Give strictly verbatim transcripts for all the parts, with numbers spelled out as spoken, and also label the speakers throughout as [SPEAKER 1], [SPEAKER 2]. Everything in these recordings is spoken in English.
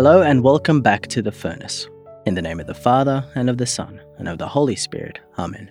[SPEAKER 1] Hello and welcome back to The Furnace. In the name of the Father, and of the Son, and of the Holy Spirit. Amen.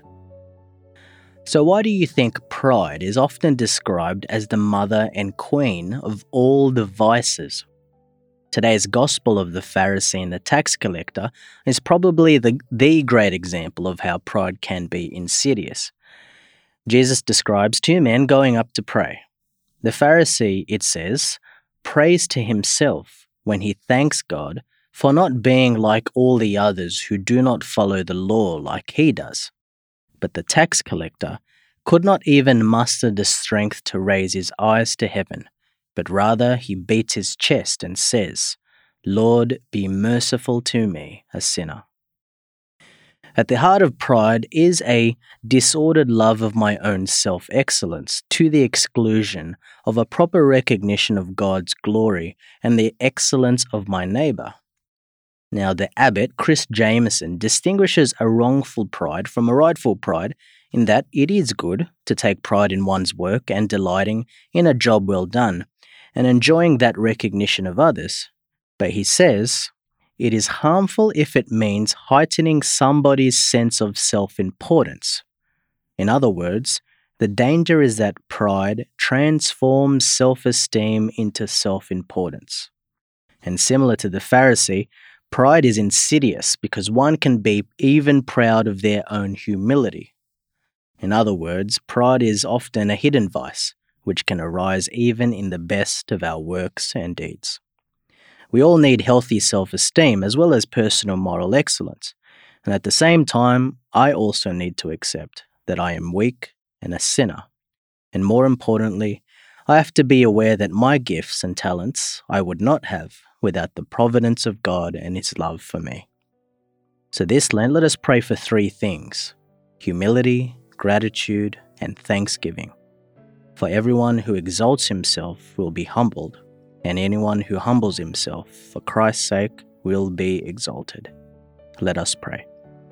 [SPEAKER 1] So why do you think pride is often described as the mother and queen of all the vices? Today's Gospel of the Pharisee and the tax collector is probably the, the great example of how pride can be insidious. Jesus describes two men going up to pray. The Pharisee, it says, prays to himself when he thanks God for not being like all the others who do not follow the law like he does. But the tax collector could not even muster the strength to raise his eyes to heaven, but rather he beats his chest and says, "Lord, be merciful to me, a sinner." At the heart of pride is a disordered love of my own self-excellence to the exclusion of a proper recognition of God's glory and the excellence of my neighbour. Now, the abbot, Chris Jameson, distinguishes a wrongful pride from a rightful pride in that it is good to take pride in one's work and delighting in a job well done and enjoying that recognition of others. But he says, it is harmful if it means heightening somebody's sense of self-importance. In other words, the danger is that pride transforms self-esteem into self-importance. And similar to the Pharisee, pride is insidious because one can be even proud of their own humility. In other words, pride is often a hidden vice, which can arise even in the best of our works and deeds. We all need healthy self-esteem as well as personal moral excellence, and at the same time, I also need to accept that I am weak and a sinner. And more importantly, I have to be aware that my gifts and talents I would not have without the providence of God and His love for me. So this Lent, let us pray for three things: humility, gratitude, and thanksgiving. For everyone who exalts himself will be humbled, and anyone who humbles himself for Christ's sake will be exalted. Let us pray.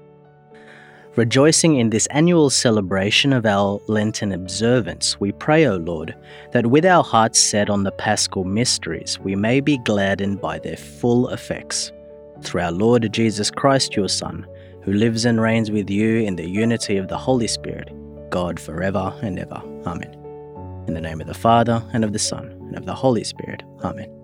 [SPEAKER 1] Rejoicing in this annual celebration of our Lenten observance, we pray, O Lord, that with our hearts set on the Paschal mysteries, we may be gladdened by their full effects. Through our Lord Jesus Christ, your Son, who lives and reigns with you in the unity of the Holy Spirit, God forever and ever. Amen. In the name of the Father, and of the Son, and of the Holy Spirit. Amen.